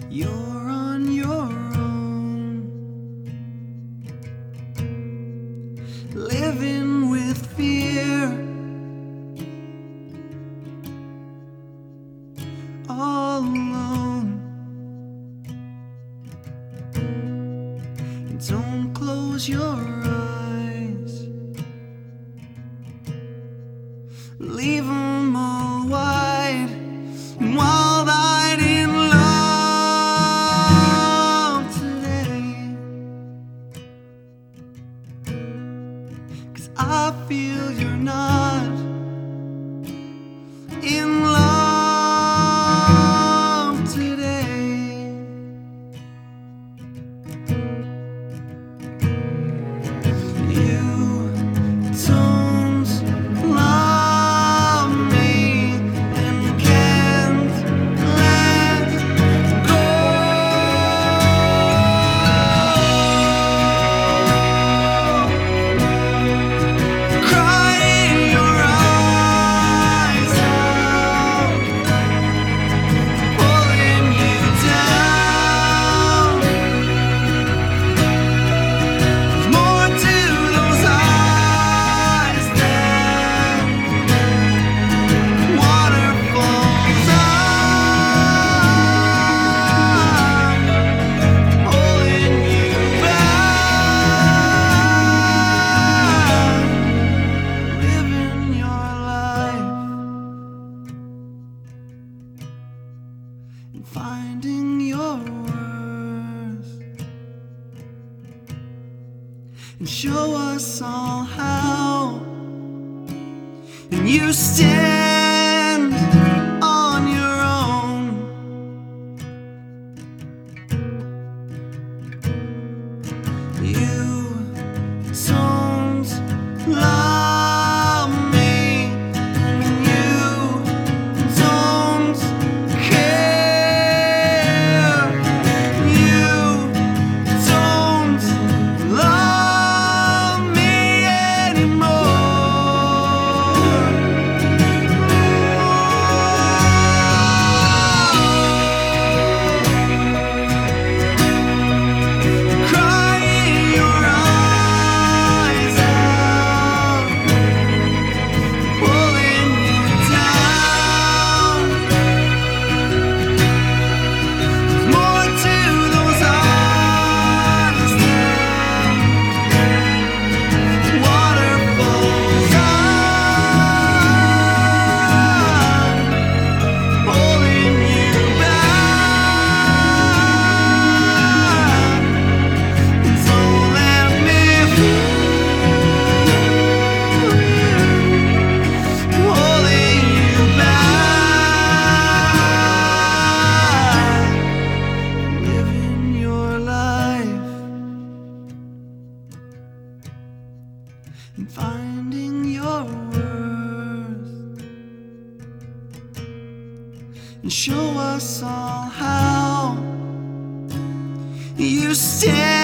You're on your own, living with fear, all alone. And don't close your eyes, leave them all wide and wide in love today. 'Cause I feel you're not in love today. You don't love me and can't let go. Crying your eyes out, pulling you down. There's more to those eyes than waterfalls. I'm holding you back, living your life and finding your worth, and show us all how. And you stand on your own. You don't love me and you don't care. You don't love me anymore. Crying your eyes out, pulling you down. There's more to those eyes than waterfalls. I'm holding you back, so let me holding you back, living your life and finding your worth, and show us all how. You stand